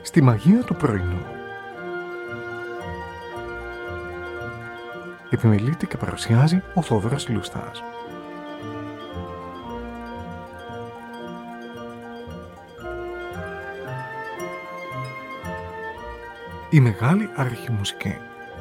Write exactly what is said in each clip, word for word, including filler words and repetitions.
Στη μαγεία του πρωινού. Επιμελείται και παρουσιάζει ο Θόδωρος Λουστάς. Η μεγάλη αρχιμουσική.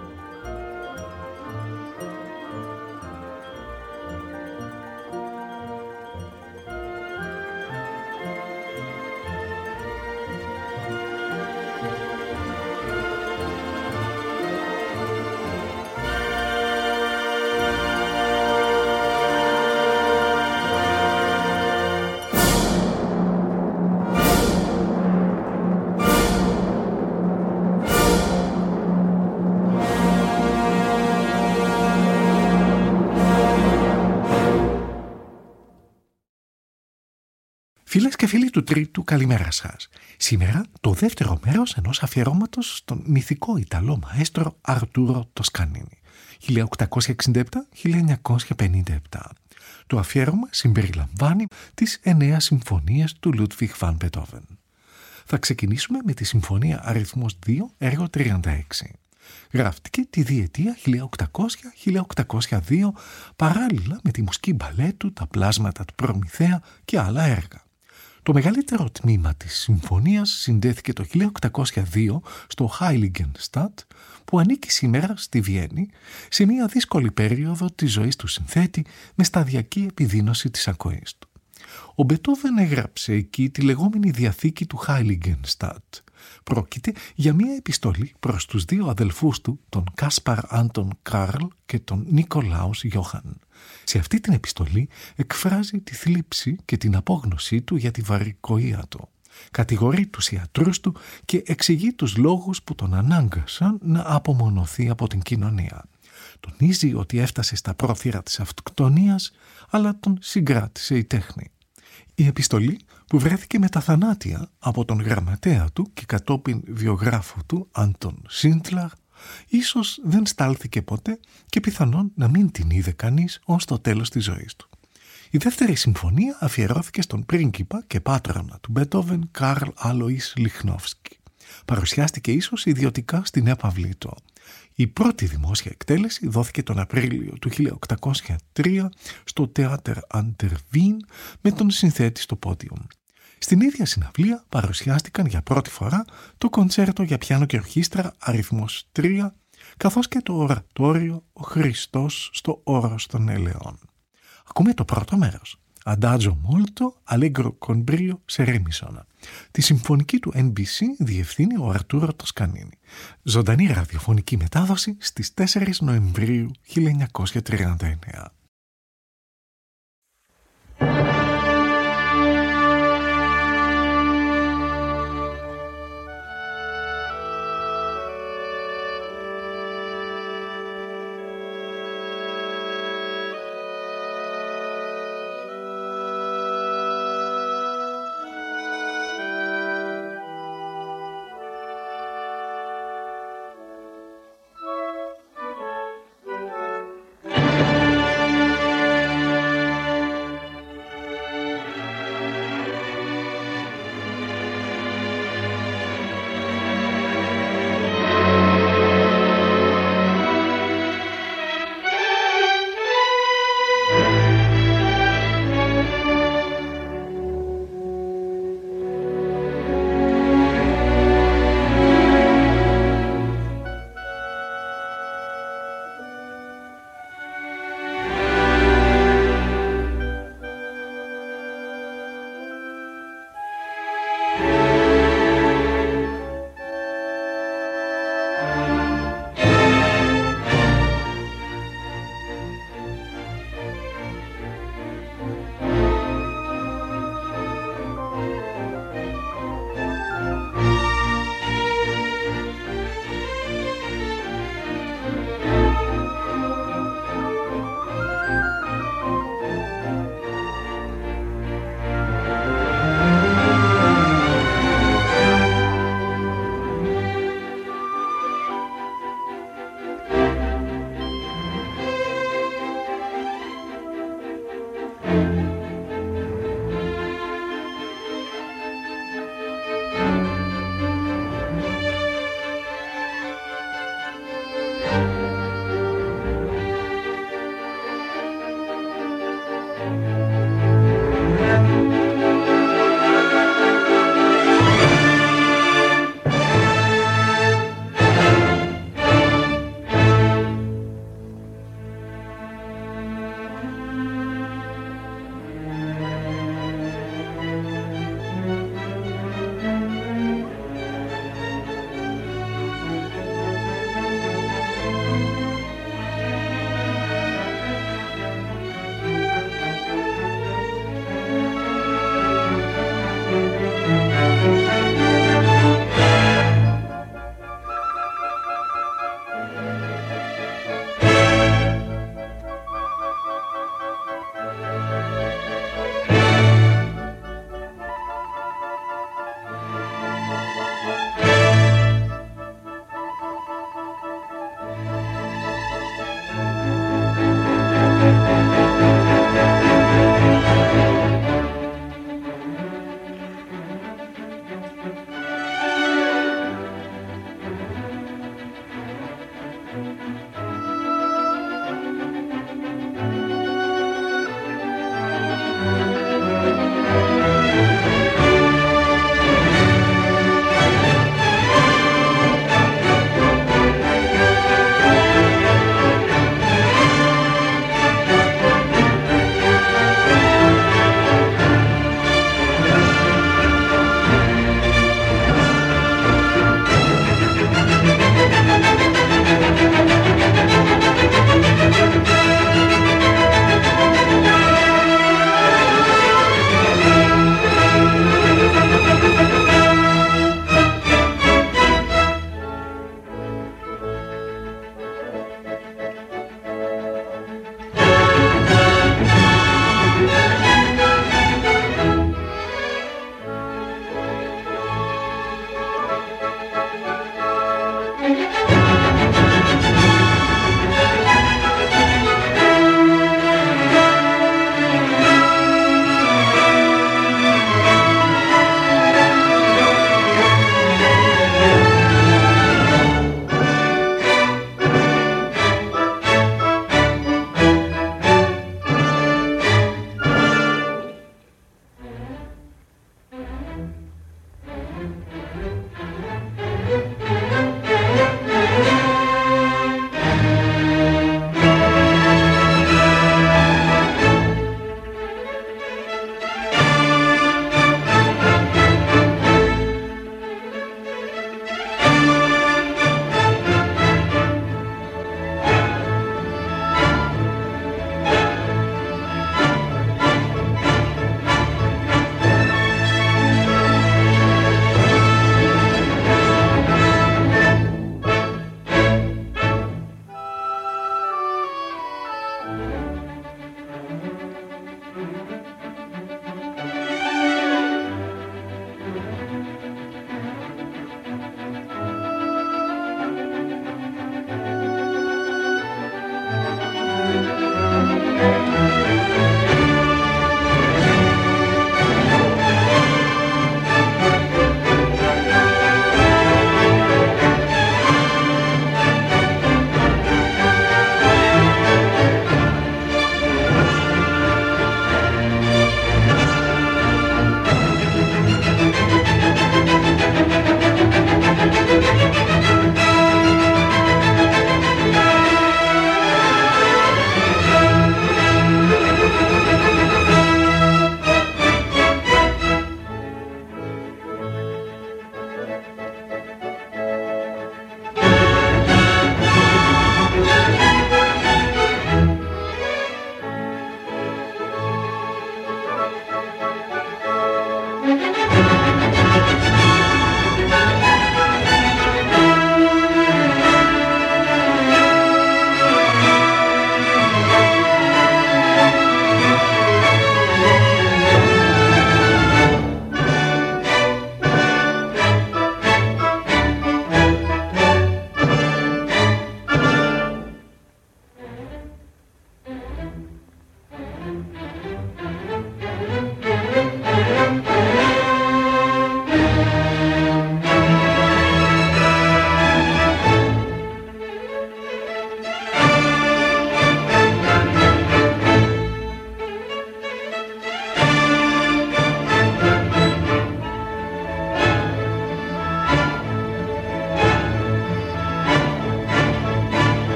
Φίλες και φίλοι του Τρίτου, καλημέρα σας. Σήμερα το δεύτερο μέρος ενός αφιερώματος στον μυθικό Ιταλό μαέστρο Αρτούρο Τοσκανίνη, χίλια οκτακόσια εξήντα επτά με χίλια εννιακόσια πενήντα επτά. Το αφιέρωμα συμπεριλαμβάνει τις εννέα συμφωνίες του Λούντβιχ βαν Μπετόβεν. Θα ξεκινήσουμε με τη συμφωνία αριθμός δύο, έργο τριάντα έξι. Γράφτηκε τη διετία χίλια οκτακόσια με χίλια οκτακόσια δύο παράλληλα με τη μουσική μπαλέτου, τα πλάσματα του Προμηθέα και άλλα έργα. Το μεγαλύτερο τμήμα της συμφωνίας συνδέθηκε το χίλια οκτακόσια δύο στο Heiligenstadt, που ανήκει σήμερα στη Βιέννη, σε μια δύσκολη περίοδο της ζωής του συνθέτη με σταδιακή επιδείνωση της ακοής του. Ο Μπετόβεν έγραψε εκεί τη λεγόμενη διαθήκη του Heiligenstadt. Πρόκειται για μια επιστολή προς τους δύο αδελφούς του, τον Κάσπαρ Άντον Καρλ και τον Νικολάους Γιώχαν. Σε αυτή την επιστολή εκφράζει τη θλίψη και την απόγνωσή του για τη βαρικοία του. Κατηγορεί τους ιατρούς του και εξηγεί τους λόγους που τον ανάγκασαν να απομονωθεί από την κοινωνία. Τονίζει ότι έφτασε στα πρόθυρα της αυτοκτονίας, αλλά τον συγκράτησε η τέχνη. Η επιστολή, που βρέθηκε με τα θανάτια από τον γραμματέα του και κατόπιν βιογράφου του, Άντον Σίντλαρ, ίσως δεν στάλθηκε ποτέ και πιθανόν να μην την είδε κανείς ως το τέλος της ζωής του. Η δεύτερη συμφωνία αφιερώθηκε στον πρίγκιπα και πάτρονα του Μπετόβεν, Καρλ Άλοης Λιχνόφσκι. Παρουσιάστηκε ίσως ιδιωτικά στην έπαυλή του. Η πρώτη δημόσια εκτέλεση δόθηκε τον Απρίλιο του χίλια οκτακόσια τρία στο Theater an der Wien με τον συνθέτη στο πόντιο. Στην ίδια συναυλία παρουσιάστηκαν για πρώτη φορά το κοντσέρτο για πιάνο και ορχήστρα αριθμός τρία, καθώς και το ορατόριο «Ο Χριστός στο όρος των ελαιών». Ακούμε το πρώτο μέρος, Adagio molto allegro con brio seremissona. Τη συμφωνική του εν μπι σι διευθύνει ο Αρτούρο Τοσκανίνη. Ζωντανή ραδιοφωνική μετάδοση στις τέσσερις Νοεμβρίου χίλια εννιακόσια τριάντα εννέα.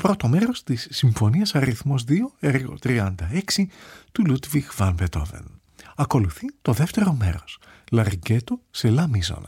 πρώτο μέρος της Συμφωνίας αριθμός δύο, έργο τριάντα έξι του Λούντβιχ Βαν Μπετόβεν. Ακολουθεί το δεύτερο μέρος, Λαριγκέτο σε λα μίζωνα.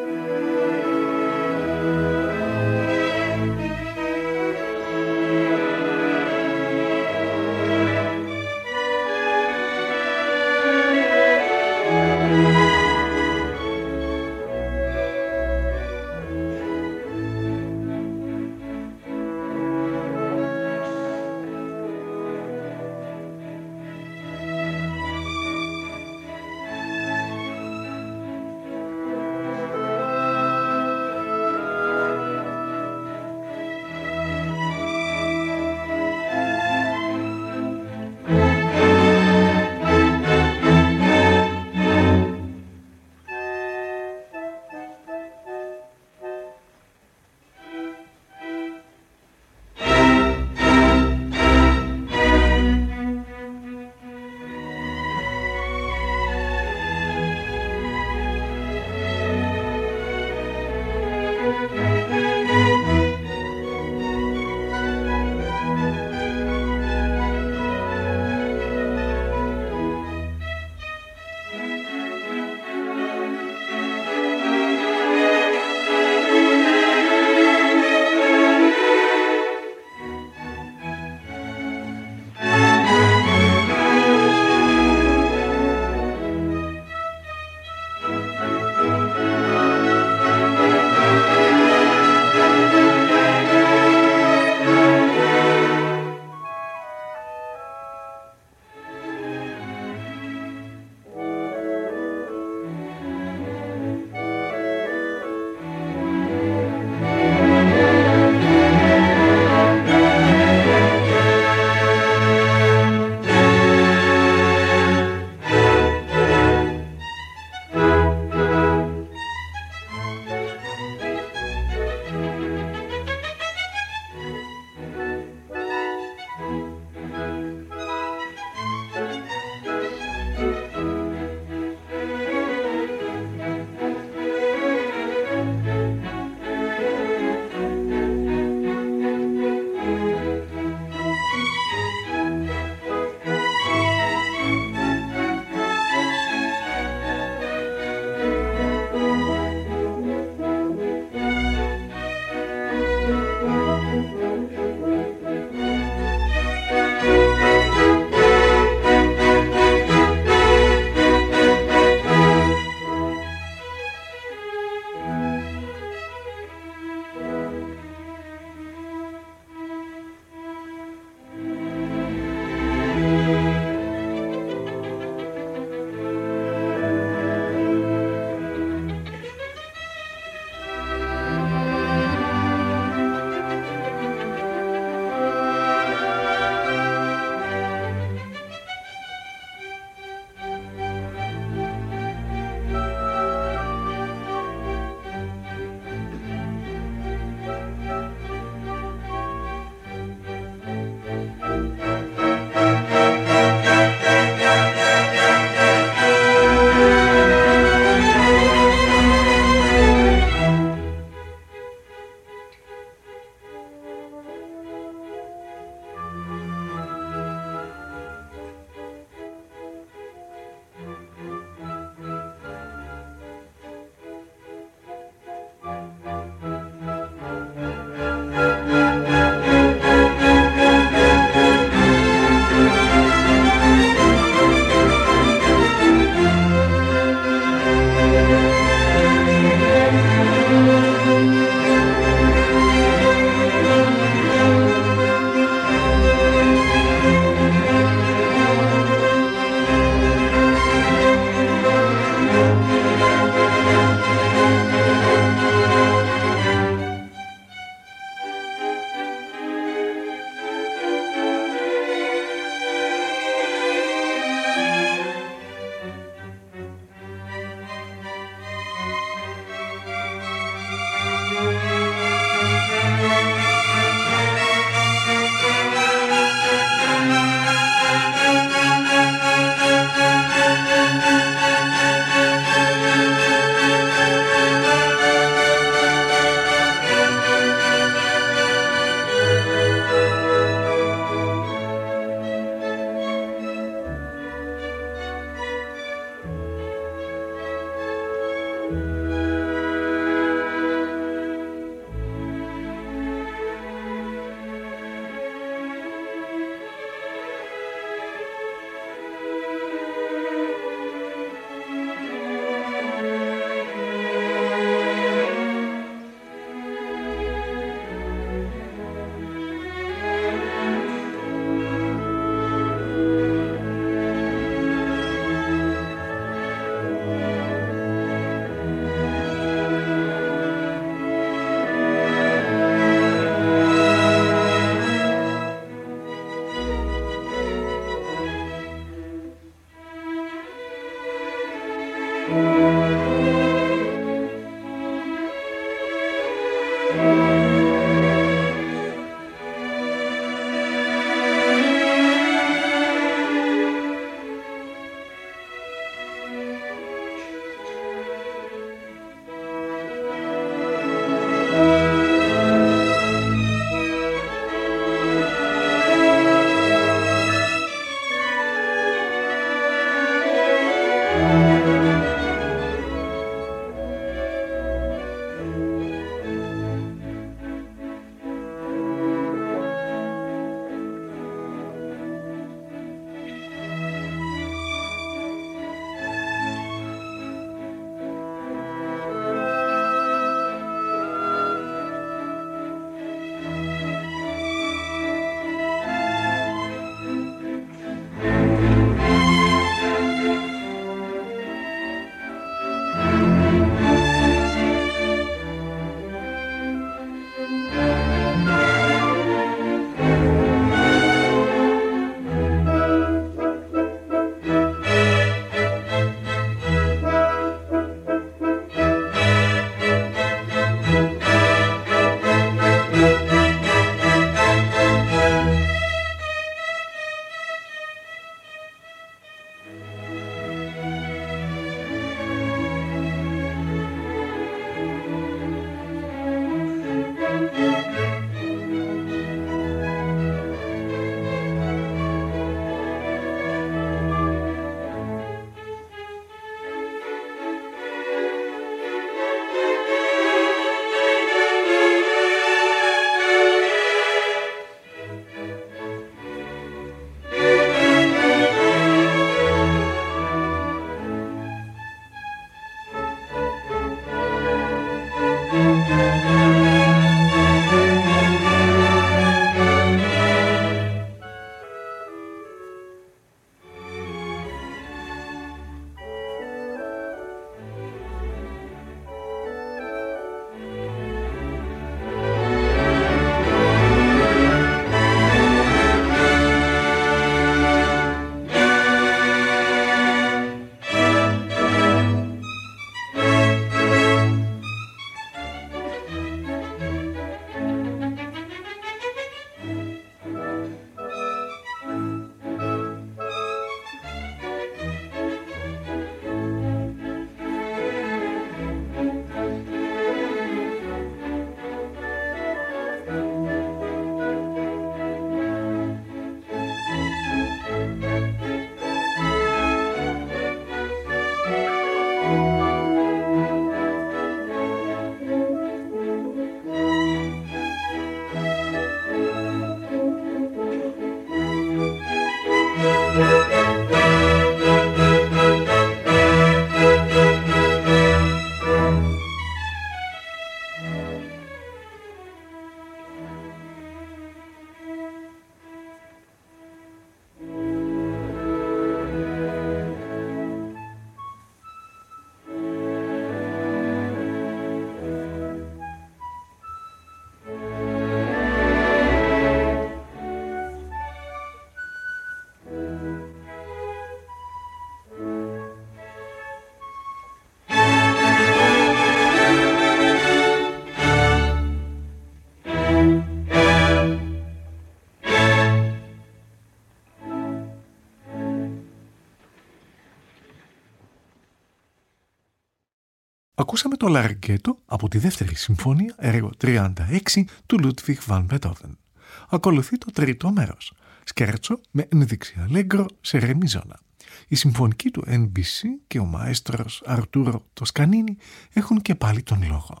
Ακούσαμε το Λαργκέτο από τη δεύτερη συμφωνία, έργο τριάντα έξι του Λούντβιχ Βαν Μπετόβεν. Ακολουθεί το τρίτο μέρος, σκέρτσο με ένδειξη αλέγκρο σε ρε μίζωνα. Η συμφωνική του εν μπι σι και ο μαέστρος Αρτούρο Τοσκανίνη έχουν και πάλι τον λόγο.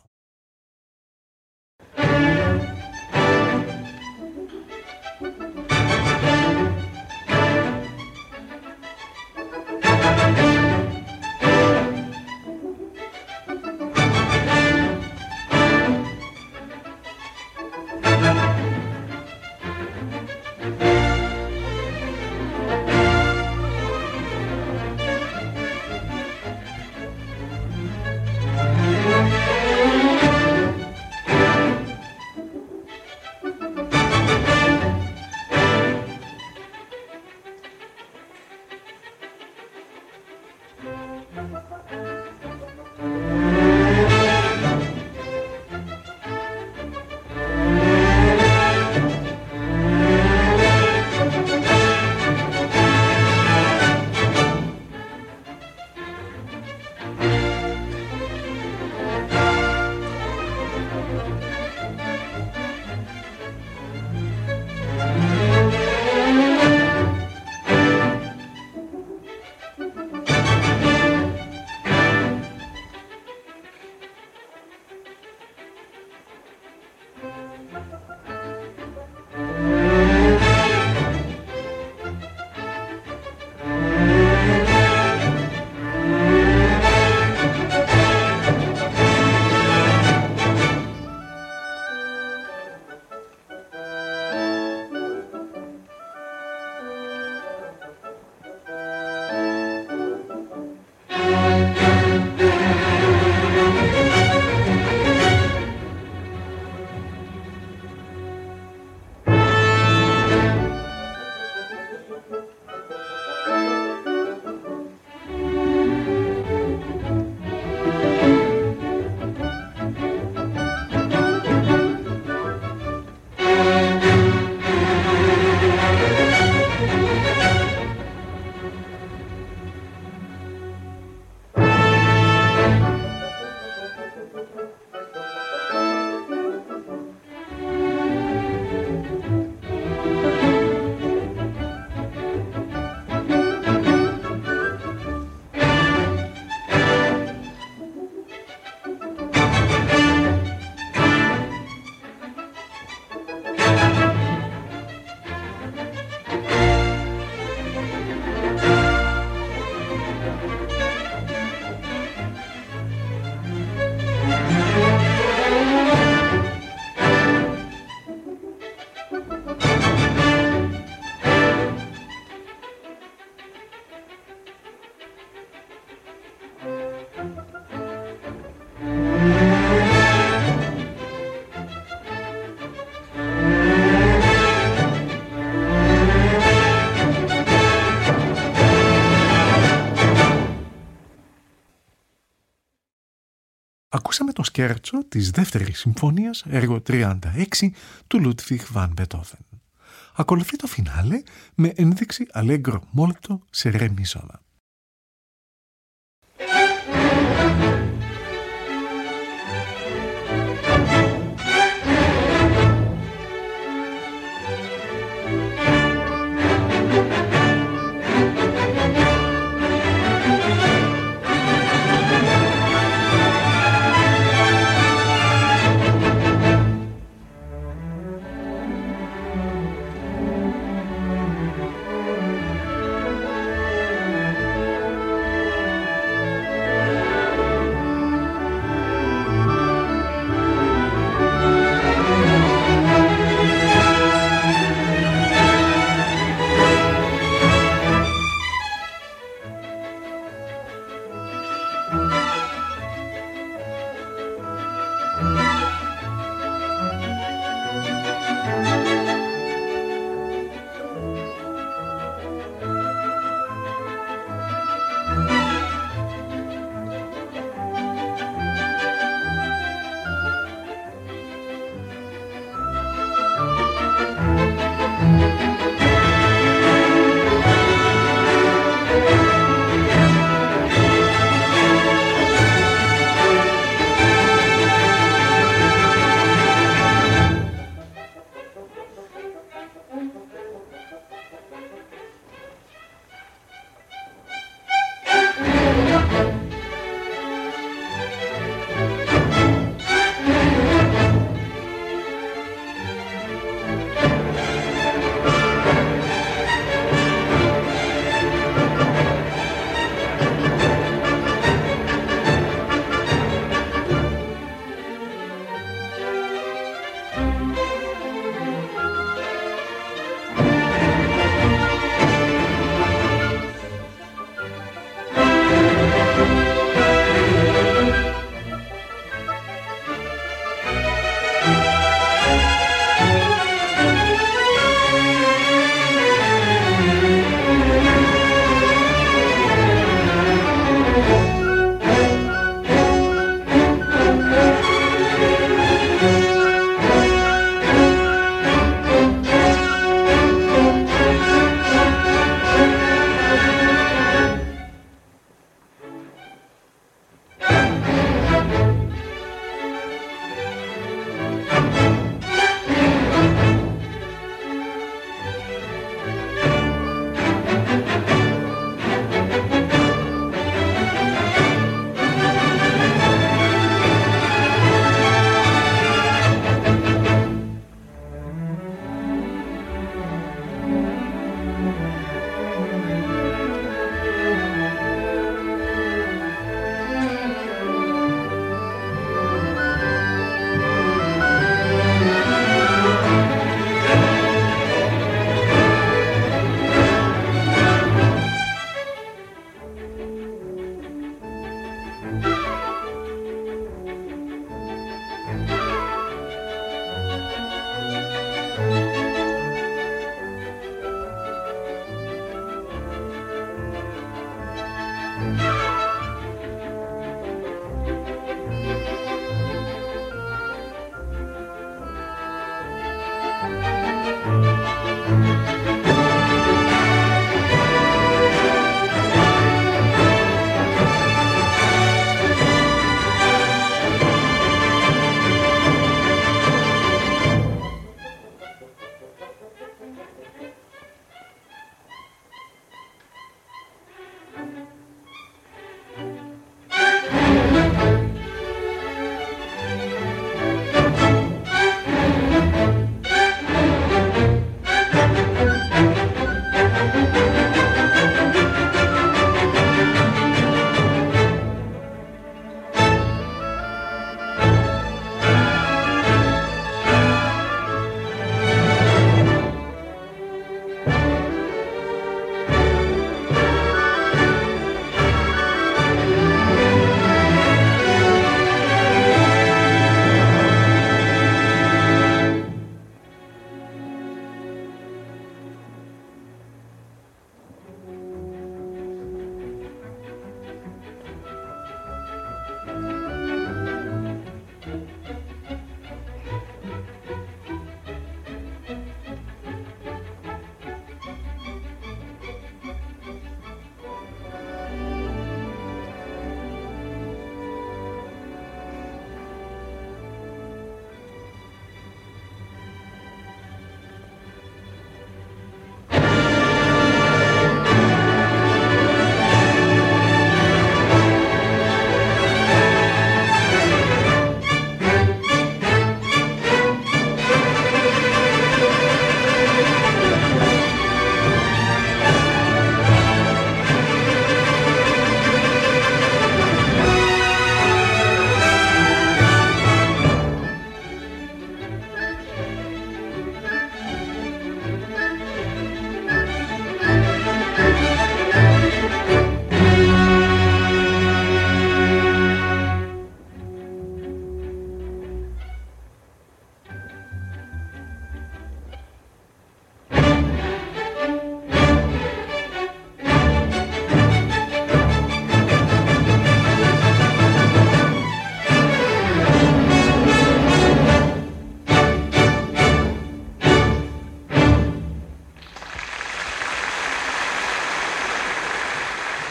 Ακούσαμε το σκέρτσο της δεύτερης συμφωνίας, έργο τριάντα έξι του Λούντβιχ Βαν Μπετόβεν. Ακολουθεί το φινάλε με ένδειξη αλέγκρο μόλτο σε ρε μίζωνα.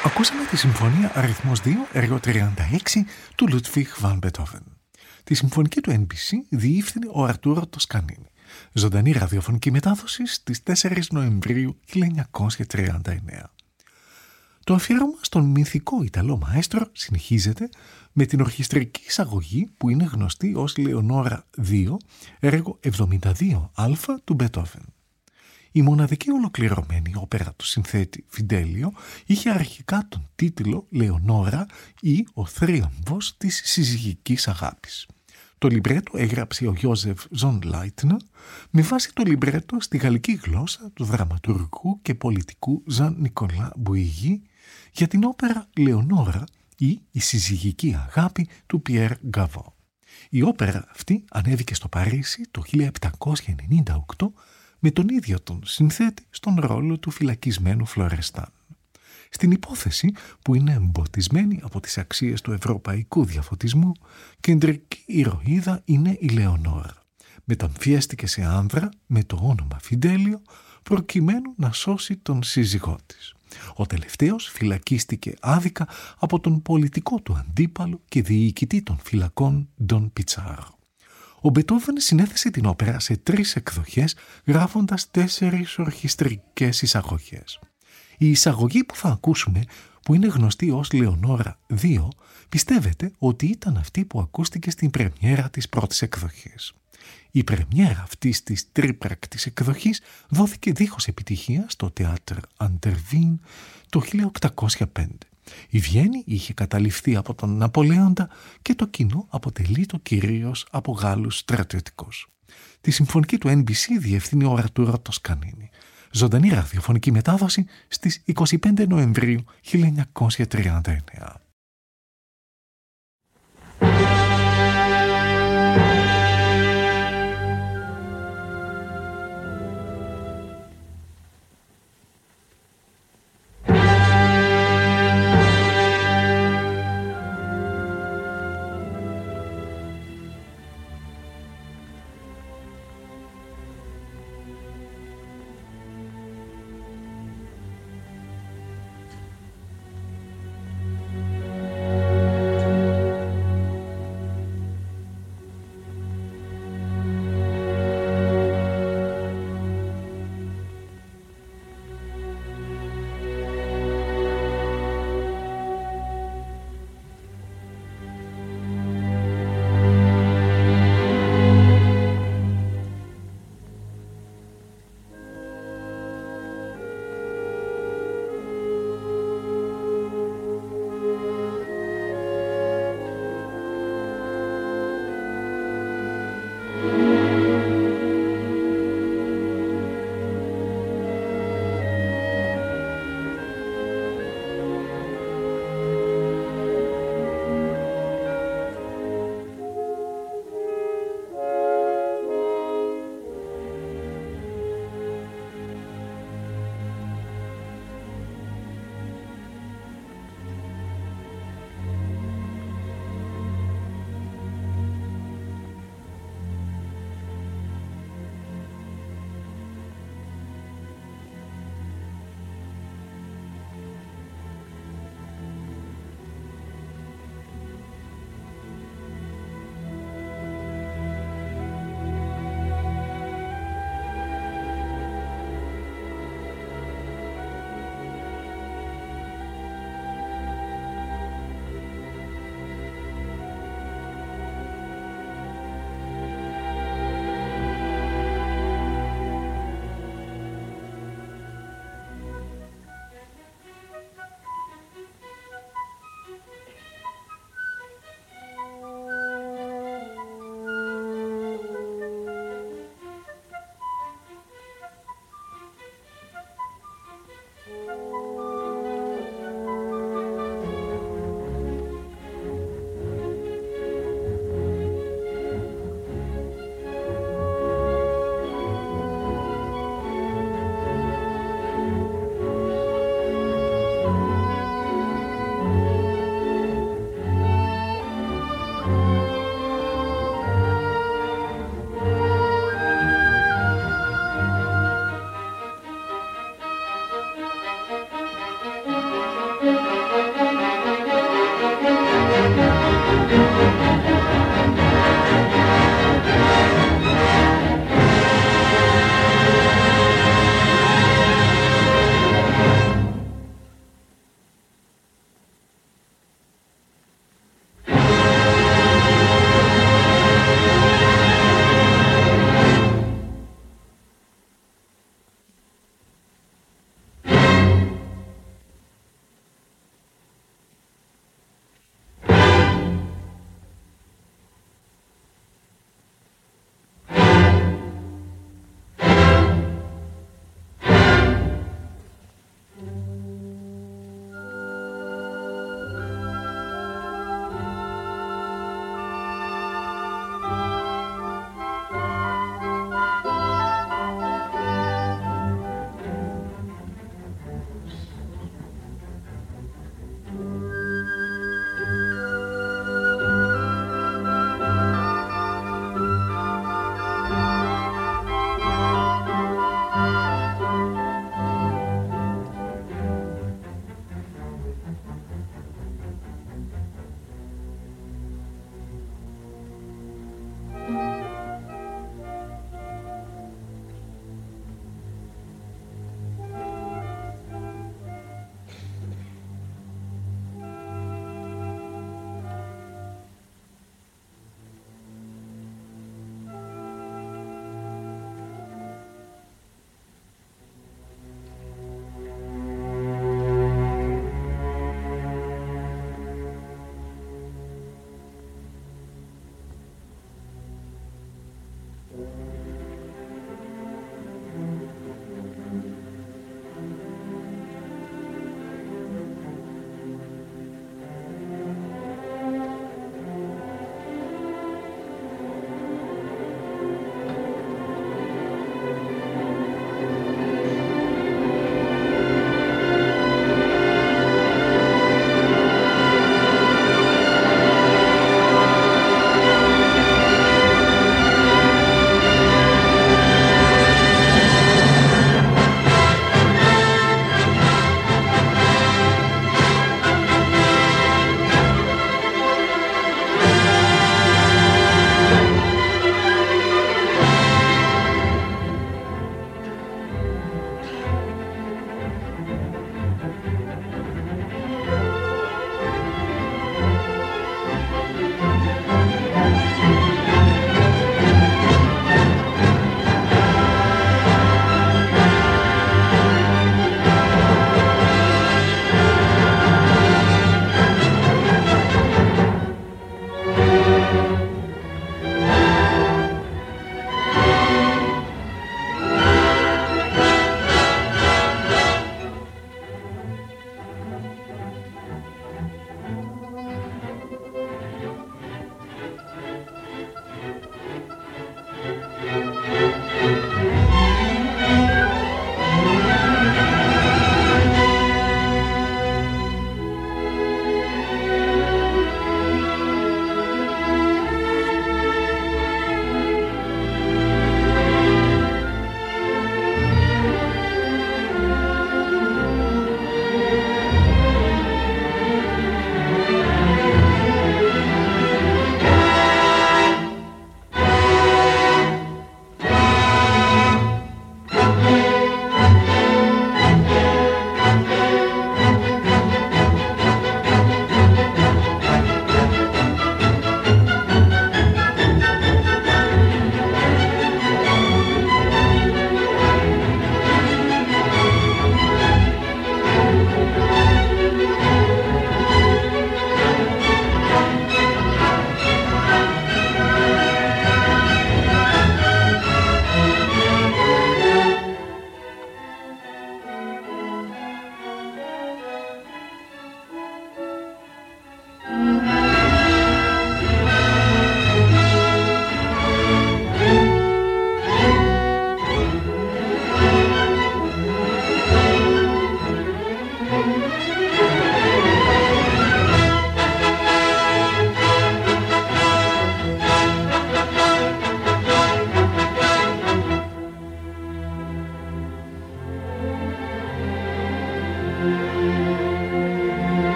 Ακούσαμε τη Συμφωνία αριθμός δύο, έργο τριάντα έξι του Λουτβίχ Βαν Μπετόβεν. Τη συμφωνική του εν μπι σι διεύθυνε ο Αρτούρο Τοσκανίνη. Ζωντανή ραδιοφωνική μετάδοση στις τέσσερις Νοεμβρίου χίλια εννιακόσια τριάντα εννέα. Το αφιέρωμα στον μυθικό Ιταλό μαέστρο συνεχίζεται με την ορχιστρική εισαγωγή που είναι γνωστή ως Λεωνόρα δύο, έργο εβδομήντα δύο α του Μπετόβεν. Η μοναδική ολοκληρωμένη όπερα του συνθέτη Φιντέλιο είχε αρχικά τον τίτλο «Λεωνόρα» ή «Ο θρίαμβος της συζυγικής αγάπης». Το λιμπρέτο έγραψε ο Γιώζεφ Ζον Λάιτνα με βάση το λιμπρέτο στη γαλλική γλώσσα του δραματουργού και πολιτικού Ζαν Νικολά Μπουιγί για την όπερα «Λεωνόρα» ή «Η συζυγική αγάπη» του Πιέρ Γκαβό. Η όπερα αυτή ανέβηκε στο Παρίσι το χίλια επτακόσια ενενήντα οκτώ με τον ίδιο τον συνθέτη στον ρόλο του φυλακισμένου Φλωρεστάν. Στην υπόθεση, που είναι εμποτισμένη από τις αξίες του ευρωπαϊκού διαφωτισμού, κεντρική ηρωίδα είναι η Λεωνόρα. Μεταμφιέστηκε σε άνδρα με το όνομα Φιντέλιο προκειμένου να σώσει τον σύζυγό της. Ο τελευταίος φυλακίστηκε άδικα από τον πολιτικό του αντίπαλο και διοικητή των φυλακών Ντον Πιτσάρο. Ο Μπετόβεν συνέθεσε την όπερα σε τρεις εκδοχές, γράφοντας τέσσερις ορχιστρικές εισαγωγές. Η εισαγωγή που θα ακούσουμε, που είναι γνωστή ως Λεωνόρα δύο, πιστεύετε ότι ήταν αυτή που ακούστηκε στην πρεμιέρα της πρώτης εκδοχής. Η πρεμιέρα αυτής της τρίπρακτης εκδοχής δόθηκε δίχως επιτυχία στο Theater an der Wien το χίλια οκτακόσια πέντε. Η Βιέννη είχε καταληφθεί από τον Ναπολέοντα και το κοινό αποτελείτο κυρίως από Γάλλους στρατιωτικούς. Τη συμφωνική του εν μπι σι διευθύνει ο Αρτούρο Τοσκανίνη. Ζωντανή ραδιοφωνική μετάδοση στις είκοσι πέντε Νοεμβρίου χίλια εννιακόσια τριάντα εννέα.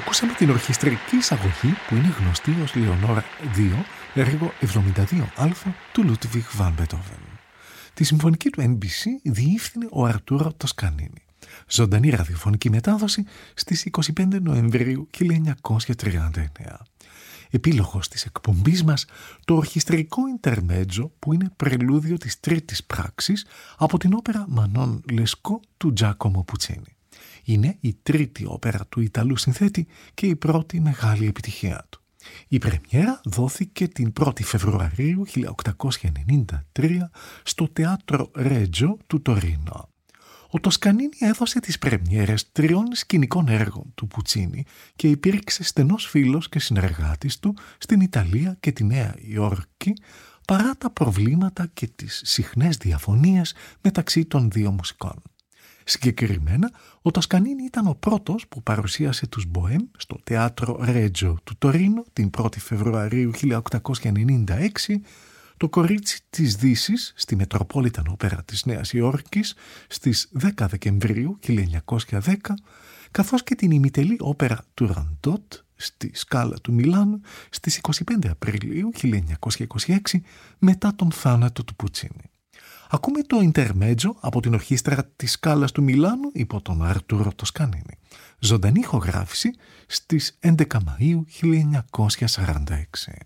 Ακούσαμε την ορχιστρική εισαγωγή που είναι γνωστή ως Λεωνόρα δύο, έργο εβδομήντα δύο α του Λούντβιγκ Βαν Μπετόβεν. Τη συμφωνική του εν μπι σι διεύθυνε ο Αρτούρο Τοσκανίνη. Ζωντανή ραδιοφωνική μετάδοση στις είκοσι πέντε Νοεμβρίου χίλια εννιακόσια τριάντα εννέα. Επίλογος της εκπομπής μας, το ορχιστρικό Ιντερμέτζο που είναι πρελούδιο της τρίτης πράξης από την όπερα Μανών Λεσκό του Τζάκομο Πουτσίνι. Είναι η τρίτη όπερα του Ιταλού συνθέτη και η πρώτη μεγάλη επιτυχία του. Η πρεμιέρα δόθηκε την πρώτη Φεβρουαρίου χίλια οκτακόσια ενενήντα τρία στο Teatro Regio του Τωρίνο. Ο Τοσκανίνη έδωσε τις πρεμιέρες τριών σκηνικών έργων του Πουτσίνι και υπήρξε στενός φίλος και συνεργάτης του στην Ιταλία και τη Νέα Υόρκη παρά τα προβλήματα και τις συχνές διαφωνίες μεταξύ των δύο μουσικών. Συγκεκριμένα, ο Τοσκανίνη ήταν ο πρώτος που παρουσίασε τους Μποέμ στο Teatro Regio του Τωρίνο την πρώτη Φεβρουαρίου χίλια οκτακόσια ενενήντα έξι, το Κορίτσι της Δύσης στη Μετροπόλιταν Όπερα της Νέας Υόρκης στις δέκα Δεκεμβρίου χίλια εννιακόσια δέκα, καθώς και την ημιτελή όπερα του Ραντότ στη Σκάλα του Μιλάνου στις είκοσι πέντε Απριλίου χίλια εννιακόσια είκοσι έξι μετά τον θάνατο του Πουτσίνι. Ακούμε το Ιντερμέτζο από την ορχήστρα της Σκάλας του Μιλάνου υπό τον Αρτούρο Τοσκανίνη. Ζωντανή ηχογράφηση στις έντεκα Μαΐου χίλια εννιακόσια σαράντα έξι.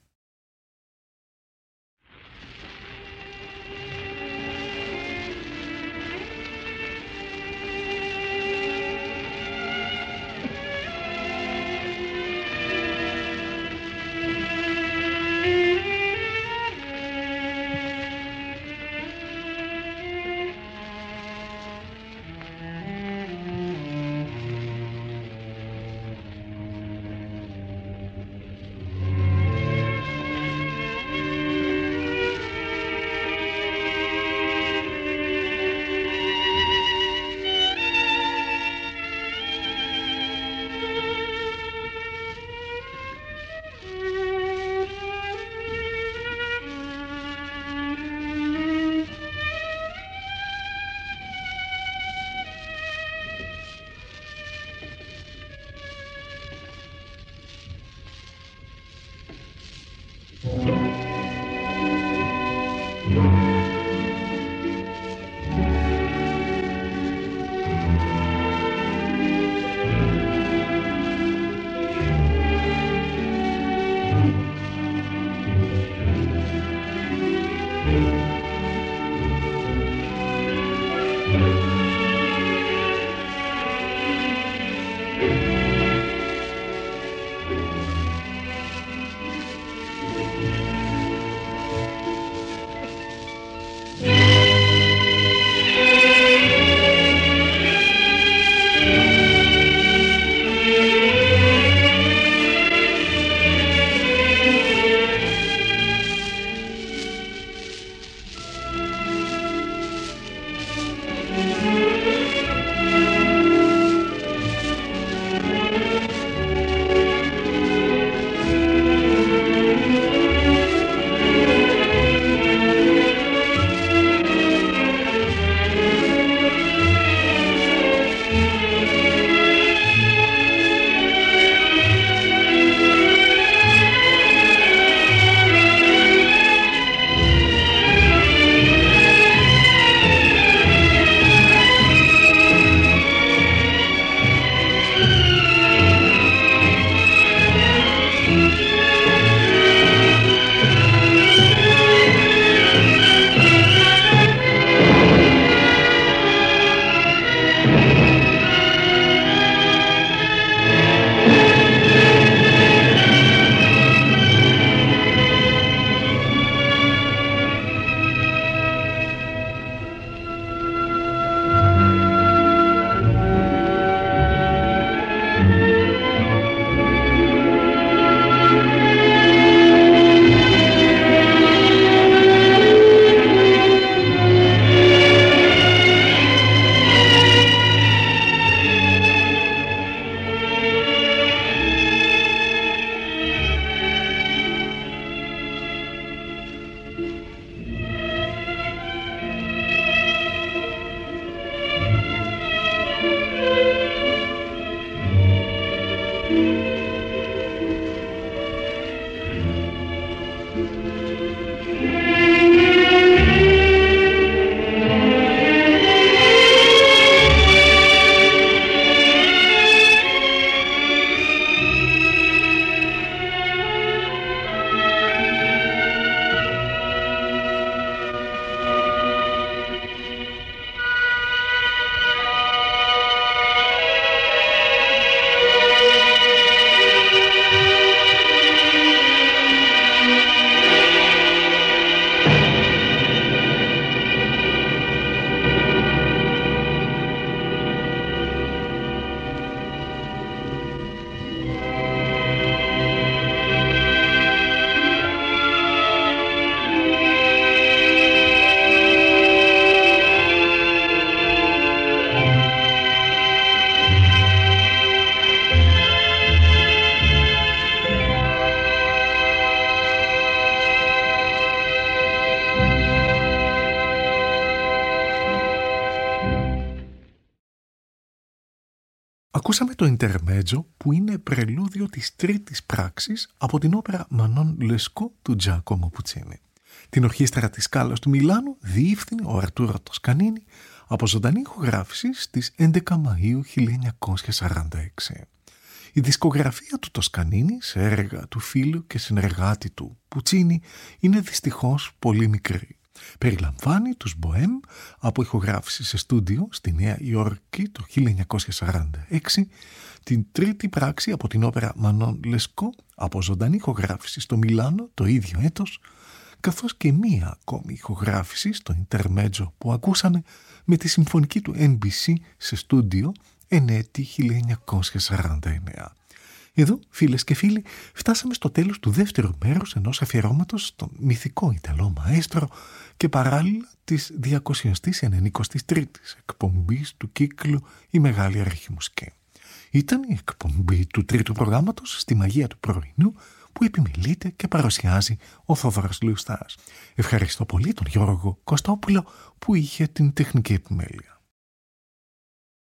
Ακούσαμε το Intermezzo που είναι πρελούδιο της τρίτης πράξης από την όπερα Manon Lescaut του Giacomo Puccini. Την ορχήστρα της Σκάλας του Μιλάνου διεύθυνε ο Αρτούρο Τοσκανίνη από ζωντανή ηχογράφηση στις έντεκα Μαΐου χίλια εννιακόσια σαράντα έξι. Η δισκογραφία του Τοσκανίνη σε έργα του φίλου και συνεργάτη του Πουτσίνι είναι δυστυχώς πολύ μικρή. Περιλαμβάνει τους Μποέμ από ηχογράφηση σε στούντιο στη Νέα Υόρκη το χίλια εννιακόσια σαράντα έξι, την τρίτη πράξη από την όπερα Manon Lescaut από ζωντανή ηχογράφηση στο Μιλάνο το ίδιο έτος, καθώς και μία ακόμη ηχογράφηση στο Intermezzo που ακούσαμε με τη συμφωνική του Εν Μπι Σι σε στούντιο εν έτη χίλια εννιακόσια σαράντα εννέα. Εδώ, φίλες και φίλοι, φτάσαμε στο τέλος του δεύτερου μέρους ενός αφιερώματος στον μυθικό Ιταλό μαέστρο και παράλληλα της διακοσιαστής ενενηκοστής τρίτης εκπομπής του κύκλου «Η Μεγάλη Αρχιμουσκή». Ήταν η εκπομπή του τρίτου προγράμματος στη μαγεία του πρωινού που επιμελείται και παρουσιάζει ο Θόδωρος Λουστάς. Ευχαριστώ πολύ τον Γιώργο Κωστόπουλο που είχε την τεχνική επιμέλεια.